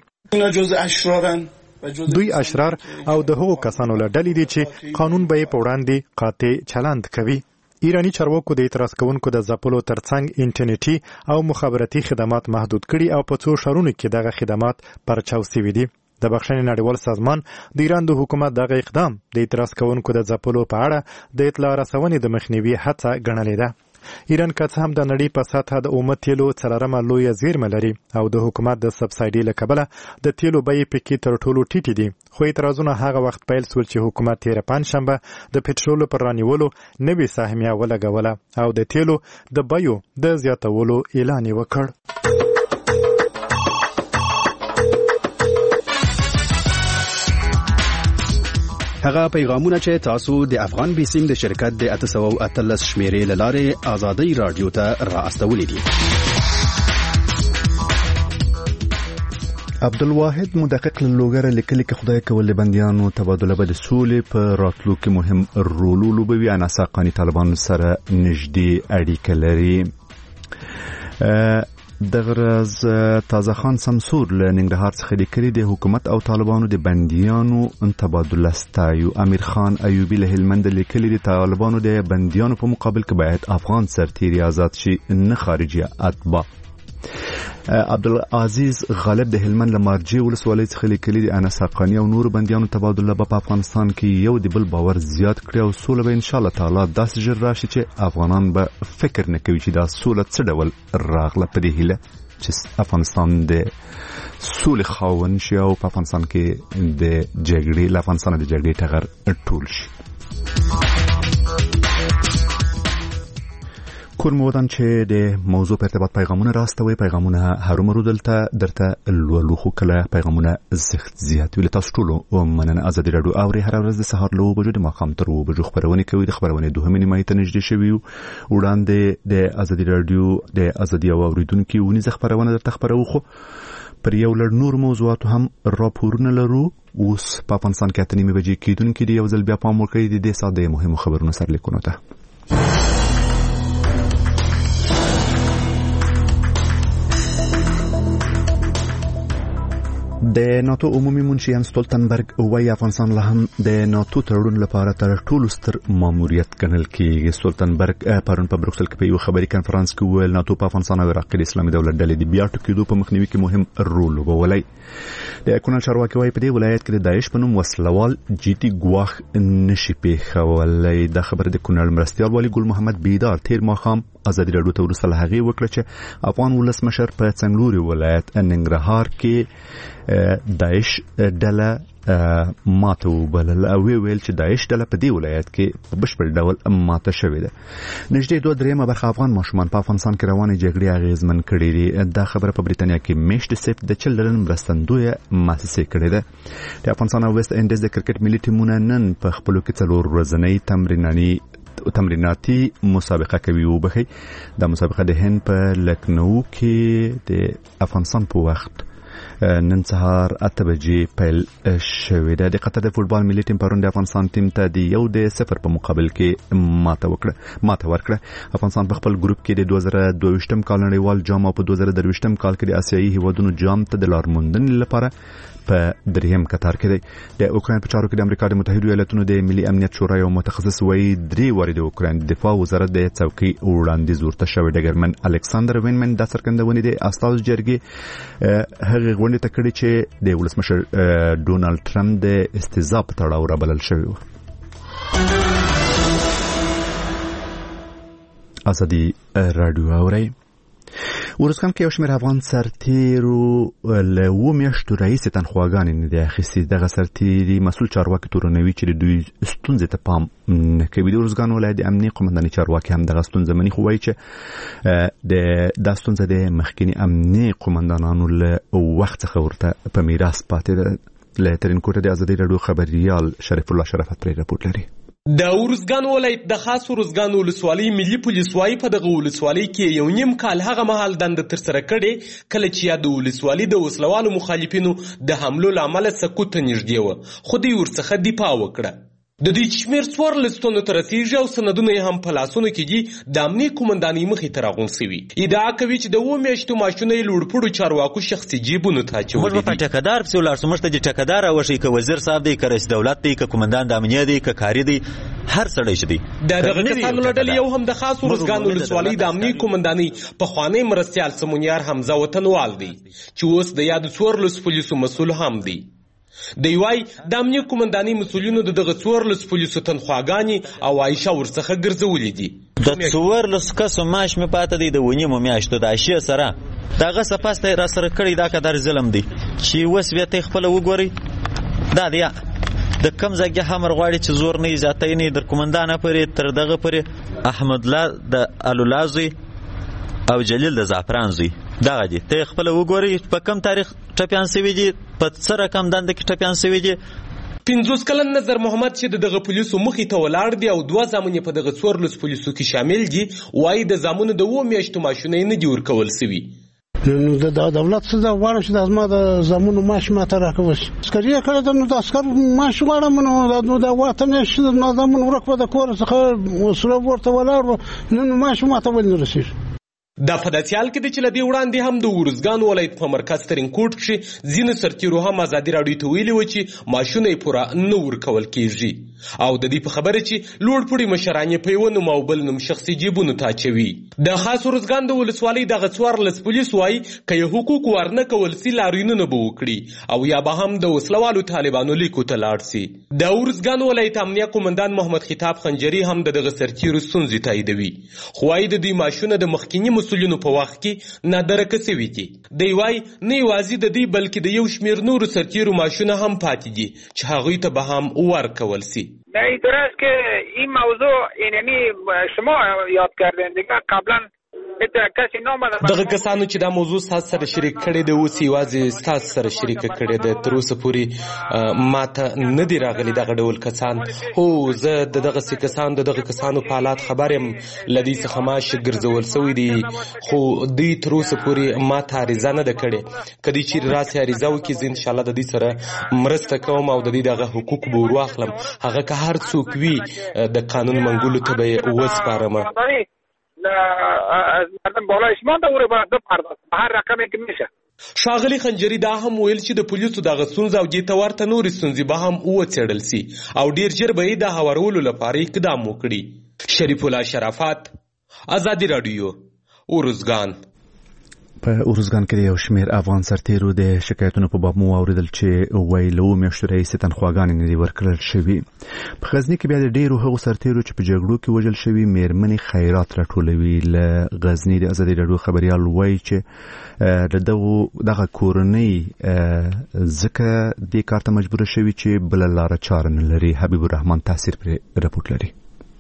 دوی اشرار او د هغو کسانو له ډلې دي چې قانون به یې په وړاندې قاطع چلند کوي. ایرانی چارواکو د اعتراض کوونکو د ځپلو ترڅنګ انټرنیټي او مخابراتي خدمات محدود کړي او په څو ښارونو کې دغه خدمات پرچاو شوي دي. د بخښنې نړیوال سازمان د ایران د حکومت دغه اقدام د اعتراض کوونکو د ځپلو په اړه د اطلاع رسونې د مخنیوي هڅه ګڼلې ده. ایران که څه هم د نړۍ په سطحه د اومه تیلو 4مه لویه زیرمه لري او د حکومت د سبسایډي له کبله د تیلو بیې پکې تر ټولو ټیټې دي، خو اعتراضونه هغه وخت پیل شول چې حکومت تېره پنجشنبه د پټرولو پر رانیولو نوې سهمیه ولګوله او د تیلو د بیو د زیاتولو اعلان یې وکړ. هغه پیغامونه چې تاسو د افغان بیسیم د شرکت د 813 شمیرې لاره آزادۍ رادیو ته را استولې دي. عبدالواحد مدقق لوګر لیکلي کې خدای کول بنديانو تبادله به د سولې په راتلو کې مهم رول لوبوي. اناسا قانی طالبان سره نږدې اړیکه لري. دغرز تازه خان سمسور له ننګرهار څخه لیکلي د حکومت او طالبانو د بنديانو تبادله ستایو. امیر خان ایوبی له هلمند لیکلي د طالبانو د بنديانو په مقابل کې باید افغان سرتیري آزاد شي، نه خارجي اتباع. عبدالعزیز غالب د هلمند لمارجی ولسوالۍ څخه لیکلي د انس حقانی او نور بنديانو تبادله په افغانستان کې یو د بل باور زیات کړي او سوله به ان شاء الله تعالی داسې ژر راشي چې افغانان به فکر نه کوي چې دا سوله څه ډول راغله، په دې هیله چې افغانستان د سولې خاوند شي او په افغانستان کې د جګړې له افغانستان د جګړې ټغر ټول شي. کوم ودان چې د موضوع په ارتباط پیغامونه راستوي، پیغامونه هرومرو دلته درته لولو خو کله پیغامونه زخت زیات ویل. تاسو ټول مننه. آزادي رادیو اوري هر ورځ د سهار له بجو د ماخام تر بجو خبرونه کوي. د خبرونه دوه نیمه ته نږدې شوي وړاندې د آزادي رادیو د آزادي اوریدونکو ونیزه خبرونه درته خبرو. خو پر یو لړ نور موضوعاتو هم راپورونه لرو. اوس په افغانستان کې 8:30 بجې کېدونکې دي. یو ځل بیا پام وکړئ د دې ساعت د مهمو خبرونو سرلیکونو ته. د ناتو عمومي منشي یانس ستولتنبرګ وايي افغانستان له هم د ناتو تړون لپاره تر ټولو ستر ماموریت ګڼل کېږي. ستولتنبرګ پرون په بروکسل کې په یو خبري کانفرنس کې وویل ناتو په افغانستان او عراق کې د اسلامي دولت ډلې د بیا ټوکېدو په مخنیوي کې مهم رول لوبولی. د کونړ چارواکي وايي په دې ولایت کې د داعش په نوم وسلوال جدي ګواښ نشي پیښولی. دا خبره د کونړ مرستیال والي ګل محمد بیدار تیر ماښام ازادي راډیو ته وروسته له هغې وکړه چې افغان ولسمشر په څنګلوري ولایت ننګرهار کې داعش ډله ماته وبلل او ویل چې داعش ډله په دې ولایت کې په بشپړ ډول ماته شوې ده. نږدې 2/3 برخه افغان ماشومان په افغانستان کې روانې جګړې اغېزمن کړې دي. دا خبره په بریتانیا کې میشت سیف د چلډرن مرستندویه مؤسسې کړې ده. د افغانستان او ویسټ انډیز د کرکټ ملي ټیمونه نن په خپلو کې 4 ورځنۍ تمریناتي مسابقه کوي. وبخي دا مسابقه د هند په لکنو کې د افغانستان په وخت نن سهار 8 بجې پیل شوې ده. د قطر د فوټبال ملي ټیم پرون د افغانستان ټیم ته د 1-0 په مقابل کې ماته ورکړه. افغانستان په خپل ګروپ کې د 2022م کال نړیوال جام او په 2023م کال کې د آسیایي هیوادونو جام ته د لارموندنې لپاره په دریم کتار کې دی. د اوکراین په چارو کې د امریکا د متحده ایالاتونو د ملي امنیت شورا یو متخصص وایي 3 واري د اوکراین دفاع وزارت د څوکۍ وړاندیز ورته شوی. ډګرمن الکساندر وینمن د څرګندونې د استازو جرګې هغه غونډه ته کړي چې د ولسمشر ډونالد ټرمپ د استهزاء په تړاو رابلل شوی و. ازادي راډیو اوري. ورسکم کې یو شمېر افغان سرتیرو له 2 میاشتو راهیسې تنخواګانې نه دي اخیستې. دغه سرتیري مسؤل چارواکي تورنوي چې د دوی ستونزې ته پام نه کوي. د ارزګان ولایت د امنیه قومنداني چارواکي هم دغه ستونزه مني، خو وایي چې دا ستونزه د مخکینی امنیه قومندانانو له وخت څخه ورته په میراث پاتې ده. له ترینکوټه د ازادي راډیو خبريال شریف الله شرافت پرې راپورټ لري. د ورزګان ولایت د خاص ورزګان ولسوالۍ ملي پولیس وايي په دغه ولسوالۍ کې یو نیم کال هغه مهال دنده تر سره کړې کله چې د ولسوالۍ د وسلوالو مخالفینو د حملو لامل سقوط ته نږدې و، خو دوی ورڅخه دفاع وکړه. د دې شمیر 14 تنو ته رسیږي او سندونه هم په لاسونو کې دي. د امنیه قومندانۍ مخې ته راغون سوي ادعا کوي چې د 2 میاشتو ماشونه یې لوړپوړو چارواکو شخصي جیبونو ته اچولي دي. موږ په ټکدار پسې ولاړ سو، موږ ته د ټکدار وشي که وزیر صاحب دی که رئیس دولت دی که قومندان د امنیه دی که کاري دی هر سړی چې دی دغه کسانو له ډلې یو هم د خاص ورزګان ولسوالۍ د امنیه قومندانۍ پخوانی مرستیال سمونیار حمزه وطنوال دی چې اوس د یاد 14 پولیسو مسؤل هم دی. دی وای د امنیه قومندانۍ مسؤلینو دغه 14 پولیسو تنخواګانې او عایشه ورڅخه ګرځولې دي. د 14 کسو معاش مې پاته دی د 1.5 میاشتو د عایشه سره دغه سپاسته را سره کړی. دا قدر ظلم دی چې وس بیا ته خپل وګوري. دا دی د کم ځای همر غواړي چې زور نه زیاتې نه در قومندانه پرې تر دغه پرې احمد الله د الولازي او جلیل د زعفران زوی دغه دي. ته خپل وګوري په کم تاریخ ټپیان سوي دي، په څه رقم دنده کې ټپیان سوي دي. 50 کلن نظر محمد چې دغه پولیسو مخې ته ولاړ دي او 2 زامن په دغه 14 پولیسو کې شامل دي، وایي د زامنو د 2 میاشتو ماشونه نه دی ورکول سوي. نو د دولت څخه غواړم چې د ازما د زامنو معاش ماته راکول شي. عسکري کړه د نو د عسکر معاش غواړم نو د وطن شي د زامن ورکو د کور څخه وسره ورته ولاړ نو معاش ماته ول نه رسیږي. دا په داسې حال کې دی چې له دې وړاندې هم د ورزګان ولایت په مرکز ترینکوټ کې ځینې سرتیرو هم ازادي راډیو ته ویلي و چې ماشونه یې پوره نه ورکول کېږي او د دې په خبره چې لوړپوړي مشران یې په یو نوم او بل نوم شخصي جیبونو ته اچوي. د خاص ورزګان د ولسوالۍ دغه 14 پولیس وایي که یې حقوق ورنه کول سي لاریونونه به وکړي او یا به هم د وسلوالو طالبانو لیکو ته لاړ سي. د ورزګان ولایت امنیه قومندان محمد خطاب خنجري هم دغه سرتیرو ستونزې تاییدوي، خو وایي د دوی ماشونه د مخکینی مسؤلینو په وخت کې نادرکه سوي دي. دی وایي نه یوازې د دې بلکې د یو شمیر نورو سرتیرو ماشونه هم پاتې دي چې هغوی ته به هم ورکول سي. درست که این موضوع اینمی شما یاد کردین دیگه قبلا دغه کسانو چې دا موضوع ستاسو سره شریک کړې ده اوس یوازې ستاسو سره شریک کړې ده، تر اوسه پورې ماته نه دي راغلي دغه ډول کسان. هو زه دغه کسانو په حالات خبر یم، له دې څخه معاش ګرځول سوی دي، خو دوی تر اوسه پورې ماته عریضه نه ده کړې. که دوی چیرې راسي عریضه وکړي زه انشاءالله د دوی سره مرسته کوم او د دوی دغه حقوق به ور واخلم. هغه که هر څوک وي د قانون منګولو ته به یې وسپارم. ښاغلي خنجري دا هم ویل چې د پولیسو دغه ستونزه او دې ته ورته نورې ستونزې به هم وڅېړل سي او ډېر ژر به یې د هوارولو لپاره اقدام وکړي. شریف الله شرافت، ازادي راډیو، اروزګان. په اروزګان کې یو شمېر افغان سرتیرو د شکایتونو په باب مو واورېدل چې وایي له 7 میاشتو راهیسې تنخواګانې نه دي ورکړل شوي. په غزني کې بیا د ډېرو هغو سرتیرو چې په جګړو کې وژل شوي مېرمنې خیرات راټولوي. له غزني د ازادي راډیو خبریال وایي چې دغه کورنۍ ځکه دې کار ته مجبوره شوي چې بله لاره چاره نه لري. حبیب الرحمن تاثیر پرې رپورټ لري.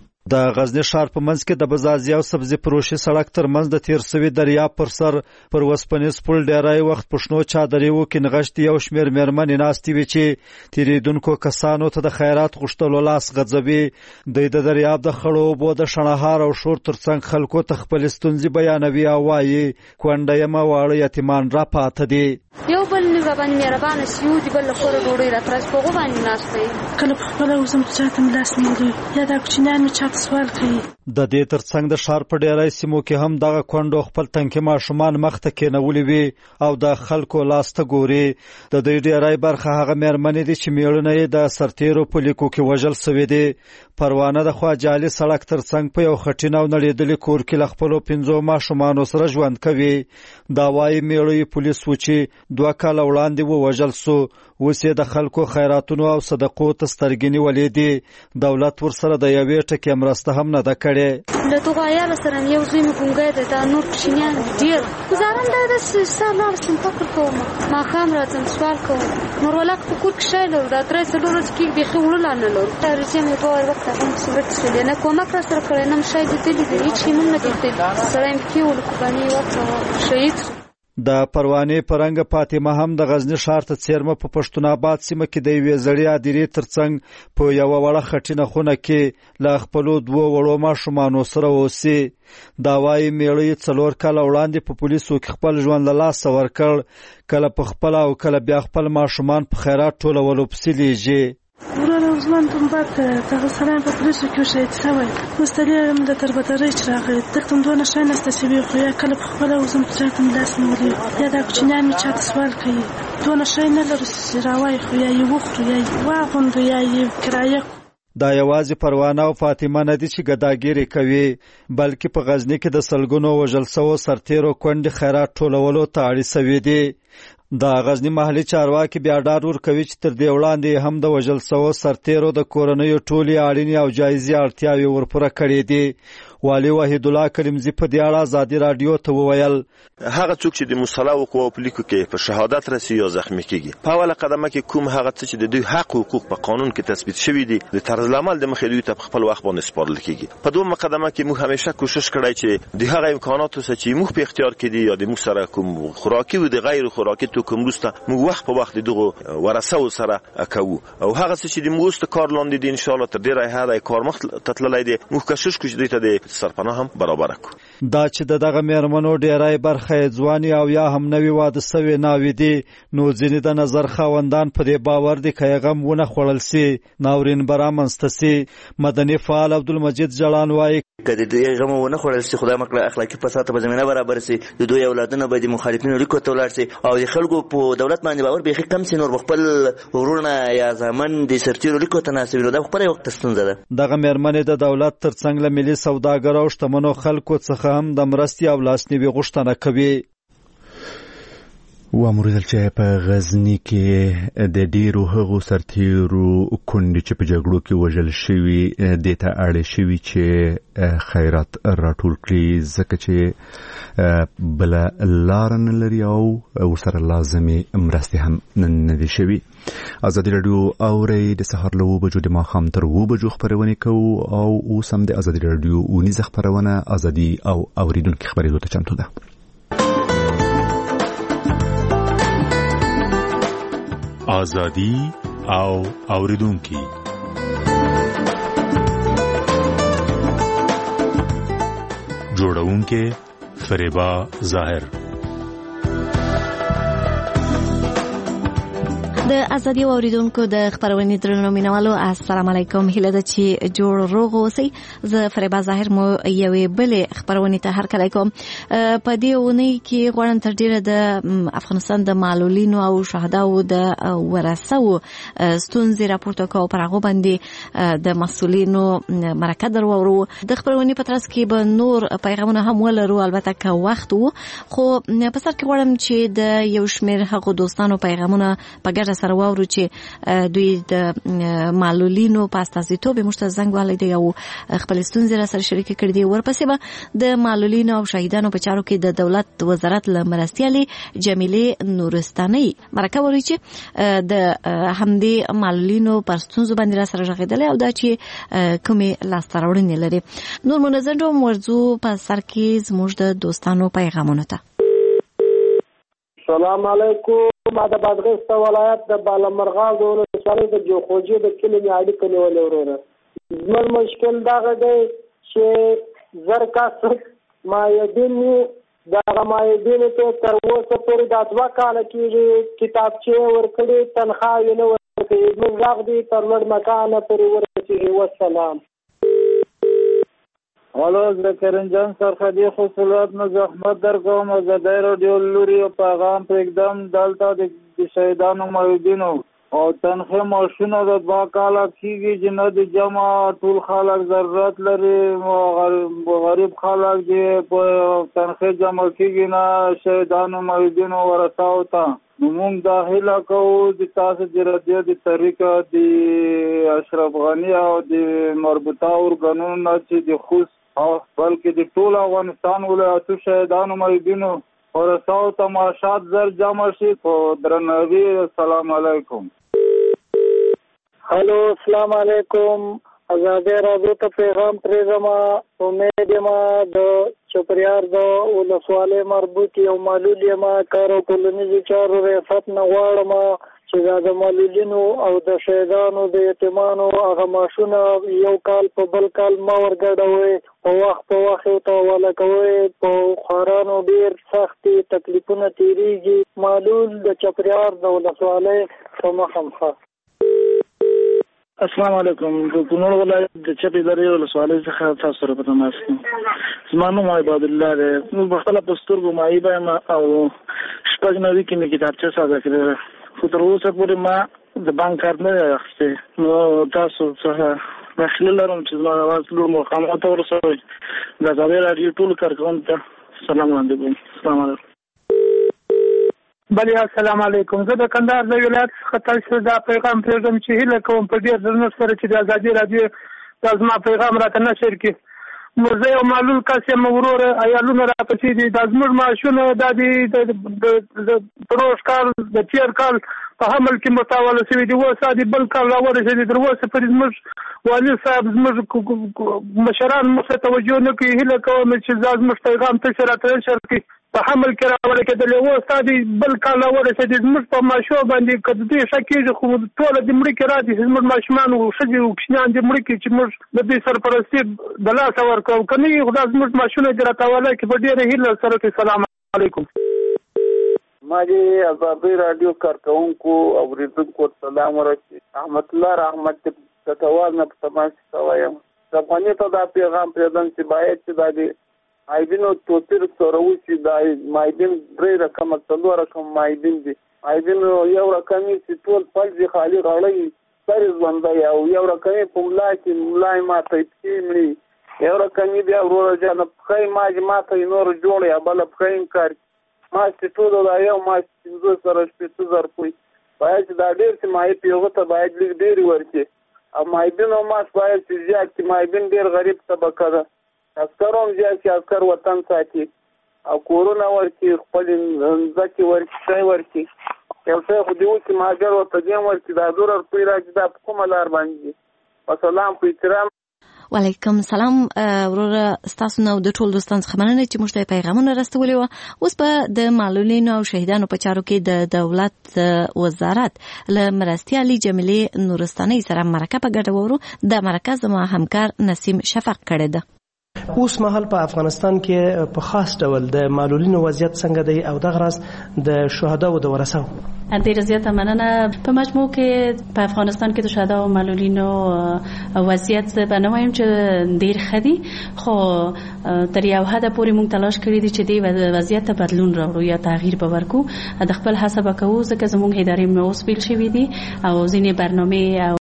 د غزنی ښار په منځ کې د بزازي او سبزي فروشي سړک تر منځ د تیر سوي دریاب پر سر پر وسپنیز پل ډیری وخت پښنو چادرې وکړي نغښتې یو شمېر مېرمنې ناستې وي چې تېرېدونکو کسانو ته د خیرات غوښتلو لاس غځوي. دوی د دریاب د خړو اوبو د شڼهار او شور ترڅنګ خلکو ته خپلې ستونزې بیانوي او وایي کونډه یم واړه یتیمان را پاته دي. یو بل باندې مهربانه شي او د بل لپاره ډوډۍ راته په غو باندې ناشته کله په خپل وزم چاته ملاس نه یا دا کوچنیان می چاته سوال کوي. د دې ترڅنګ د ښار په ډیری سیمو کې هم دغه کونډو خپل تنکي ماشومان مخ ته کېنولي وي او د خلکو لاس ته ګوري. د دوی ډیری برخه هغه مېرمنې دي چې میړونه یې د سرتیرو په لیکو کې وژل سوي دي. پروانه د خواجالي سړک ترڅنګ په یو خټین او نړېدلي کور کې له خپلو 5 ماشومانو سره ژوند کوي. دا وایي میړه پولیس و چې 2 کاله وړاندې ووژل سو، اوس یې د خلکو خیراتونو او صدقو ته سترګې نیولې دي. دولت ورسره د یوې ټکې مرسته هم نه ده کړې. له دغه عیال سره یو زوی مې ګونګی دی، دا نور کوچنیان ډېر ګزارم دا ده چې سهار لاړسم فکر کوم، ماښام راځم سوال کوم. نورولک په کور کې شی لرو، دا 3-4 ورځې کېږي بیخي وړه لا نه لرو. روزي مې 2 وخته هم ورک شولې، نه کومک راسره کړی، نه مې شی لیدلي دی، هېڅ شی مې نه لیدلي. سړی مې پکې و له قرباني ورکړه شهید شو. د پروانې پرنګ فاطمه هم د غزنی ښار ته څیرمه په پښتون آباد سیمه کې د یوې زړې هدیرې ترڅنګ په یوه وړه خټینه خونه کې له خپلو 2 وړو ماشومانو سره اوسي. دا وایي میړه یې 4 کاله وړاندې په پولیسو کې خپل ژوند له لاسه ورکړ، کله په خپله او کله بیا خپل ماشومان په خیرات ټولولو پسې لیږي. وراره عثمان تنباک دغه سلام په پولیسو کې شهید شوی. مستدیر هم د تربترۍ چې راغی دلته هم دونه شی نسته شوي، خو یا کله په خپله وزم په چاته مې لاس نیولي یا دا کوچنیان مې چاته سوال کوي. دونه شی نه لرو چې راوایي، خو یا یې وخورو یا یې واغوندو یا یې کرایه. دا یوازې پروانه او فاطمه نه دي چې ګداګیري کوي، بلکې په غزني کې د سلګونو وژل سوو سرتیرو کونډې خیرات ټولولو ته اړ سوي دي. د غزنی محلي چارواکي بیا ډاډ ورکوي چې تر دې وړاندې هم د وژل سوو سرتیرو د کورنیو ټولې اړینې او جایزې اړتیاوې ورپوره کړې دي. والي وحید الله کریمزی په دې اړه ازادي راډیو ته وویل هغه څوک چې د مسلح قواو په لیکو کې په شهادت رسي یا زخمی کیږي په اوله قدمه کې کوم هغه څه چې د دوی حق او حقوق په قانون کې تثبیت شوی دي د طرز العمل د مخې دوی ته خپل وخت باندې سپارل کیږي. په دومره قدمه کې موږ همیشه کوشش کړی چې د هغه امکاناتو چې موږ په اختیار کې دي یا د موږ سره کوم خوراکي او د غیر خوراکي توکو مرسته موږ وخت په وخت دغه ورثه سره کوو او هغه څه چې د موږ کار لاندې دي ان شاء الله تر ډیره حد کار مخ تتللی دي موږ کوشش کوو چې دوی ته د سرپناه هم برابر کړو. دا چې دغه مېرمنو ډیرای برخه ځواني او یا هم نوی واده سوي ناوي دي نو ځینې د نظر خاوندان په دې باور دي که غم ونه خوړل سي ناورین برامنسته سي. مدني فعال عبدالمجید جلان وایي که د دوی غم ونه خوړل سي خدای مکړه اخلاقي فساد په زمینه برابر سي د دوی اولادونه به د مخالفینو لیکو ته ولاړ سي او د خلکو په دولت باندې باور بیخي کم سي نور خپل ورونه یا زامن د سرتیرو لیکو ته ناسوي نو دا خو پرې وخت ستونزه ده. دغه مېرمنې د دولت ترڅنګ له ملي سوداګرو او شتمنو خلکو څخه هم د مرستې او لاسنیوي غوښتنه کوي. واموریدل چې په غزنی کې د ډیرو هغو سرتیرو کونډې چې په جګړو کې وژل شوي د ته اړ شوي چې خیرات راټول کړي ځکه چې بل لار نه لري او سره لازمي مرستې هم نه دي شوي. ازادي رادیو اوري د سهار له 7 بجو د ماښام تر 7 بجو خبرونه کوو او اوس هم د ازادي رادیو ونیزه خبرونه ازادي او اوریدونکو خبرې ته چمتو ده. آزادی او اوریدونکي جوړونکي فریبا ظاهر. د ازادي اوریدونکو د خبرونې درنو مینوالو السلام علیکم. هیله ده چې جوړ روغ اوسئ. زه فریبا ظاهر مو یوې بلې خبرونې ته هرکلی کوم. په دې اونۍ کې غواړم تر ډیره د افغانستان د معلولینو او شهداو د ورثو ستونزې راپورته کوو. پر هغو باندې د مسؤلینو مرکه در واورو. د خبرونې په ترڅ کې به نور پیغامونه هم ولرو، البته که وخت وو، خو په سر کې غواړم چې د یو شمېر هغو دوستانو پیغامونه په ګډه سره واورو چې دوی د معلولینو په استازیتوب موږ ته زنګ وهلی دی او خپل ستونزې را سره شریکې کړي دي. ورپسې به د معلولینو او شهیدانو په چارو کې د دولت وزارت له مرستیالې جمیلې نورستانۍ مرکه وروي چې د همدې معلولینو پر ستونزو باندې را سره غږېدلی او دا چې کومې لاسته راوړنې لري. نور منظم ډول موضوع په سر کې زموږ د دوستانو پیغامونو ته. السلام علیکم. ما د بادغیس ولایت د بالامرغاز ولسوالۍ د جوخوجي د کلي مې اړیکه نیولې ورونه. زموږ مشکل دغه دی چې زر کس معیدین دغه معیدینو ته تر اوسه پورې دا 2 کاله کېږي کتابچې ورکړي، تنخواه یې نه ورکوي. زموږ غږ دی تر لوړ مکانه پورې ورسېږي. والسلام. حالا از کرنجان سرخدی خصولات نه زحمت در کوم ازادي رادیو لوري پیغام پرېږدم. دلته د شهیدانو معیدینو او تنخواه معاشونه د 2 کاله کېږي چې نه د جمع ټول خلک ضرورت لري. غریب خلک چې په تنخواه جمع کېږي نه شهیدانو معیدینو ورثاو ته. موږ دا هیله کوو چې تاسو د رادیو د طریقه د اشرف غني او د مربوطه ارګانونو چې د خوست او بلکې د ټول افغانستان ولایتو شهیدانو معیدینو ورثاو ته معاشات زر جمع شي. په درناوي السلام علیکم. هلو السلام علیکم. ازادي رادیو ته پیغام پرېږدم. امید یم د چپریار د ولسوالۍ مربوط یو معلول یم. کار او ټولنیزو چارو ریاست نه غواړم چې دا د معلولینو او د شهیدانو د یتیمانو هغه معاشونه یو کال په بل کال ما ورګډوئ، په وخت ورته حواله کوئ. په خوارانو ډېر سختې تکلیفونه تېرېږي. معلول د چپریار د ولسوالۍ په مخه. السلام علیکم. د کونړ ولایت د چپې درې ولسوالۍ څخه تاسو سره په تماس یم. زما نوم عباد الله دی. موږ په خپله په سترګو معیبه یم او 6 نوي کې مې کتابچه ساده کړې ده، خو تر اوسه پورې ما د بانک کارت نه دی اخیستی. نو تاسو څخه داخله لرم چې زما اواز لوړ مقاماتو ته ورسوئ. د ازادي راډیو ټولو کارکوونکو ته سلام وړاندې کوم. السلام علیکم. بله السلام علیکم. زه د کندهار د ولایت څخه تاسو دا پیغام پرېږدم چې هیله کوم په ډېر درنښت سره چې د ازادي راډیو دا زما پیغام راته نشر کړي. زه یو معلول کس یم وروره، عیالونه راپسې دي. دا زموږ معاشونه دا د پروش کال د تېر کال په حمل کې متاوله شوي دي. اوس د بل کال راورسېدي. تر اوسه پورې زموږ والي صاحب زموږ مشران موږ ته توجه نه کوي. هیله کوم چې دا زموږ پیغام تاسو راته نشر کړي. په حمل کې راوړل کېدلې اوس د بل کال راورسېدي. زموږ په ماشو باندې که د دې شک کېږي خو ټوله د مړه کې راځي. زموږ ماشومان او ښځې او کوچنیان د مړه کې چې موږ د دې سرپرستي د لاسه ورکوو. که نه وي خو دا زموږ ماشونه دې راته حواله کړي. په ډېره هیله سره کې سلام علیکم. ما د ازادي راډیو کارکوونکو او اوریدونکو سلام ورکړي. احمد الله رحمت کټوال نه په تماس کې وایم. د افغاني ته دا پیغام پرېږدم چې باید چې دا د معیدینو توپیر سره وشي. دا معیدین 3 رقمه 4 رقم معیدین دي. معیدین یو رقمي چې ټول فلزي خالي غړی سر ژوندی او یو رقمي په ملا کې ملای ماته مړي. یو رقمي بیا وروره جانه پخی ماته نور جوړ یا بله پخی کار ماش چې ټولو دا یو ماش 15,000 پوي باید چې دا ډېر چې مایب یو ته باید لږ ډېرې ورکړي او مایبینو ماش باید چې زیات چې مایبین ډېر غریب طبقه ده عسکر هم زیات چې عسکر وطن ساتي او کورونه ورکړي خپلې ځمکې ورکړي شی ورکړي یو څه خو دې وکړي مهاجر ورته دې هم ورکړي دا 2 روپۍ راځي دا په کومه لار باندې دي وسلام په احترام وعلیکم سلام وروره ستاسو نو د ټول دوستانو څخه مننه چې موږ ته پیغامونه راستولي وو اوس په د معلولینو او شهیدانو په چارو کې د دولت وزارت له مرستیالي جمیلې نورستاني سره مرکه په ګډه وورو د مرکه زما همکار نسیم شفق کړی ده اوس مهال په افغانستان کې په خاص ډول د معلولینو وضعیت څنګه دی او دغه راز د شهداو د ورثو ډیره زیاته مننه په مجموع کې په افغانستان کې د شهداو او معلولینو وضعیت به نه وایم چې ډیر ښه دی خو تر یو حده پورې موږ تلاش کړی دی چې دې وضعیت ته بدلون راوړو یا تغییر به ورکو د خپل حسابه کوو ځکه زموږ ادارې مې اوس بیل شوې دي او ځینې برنامې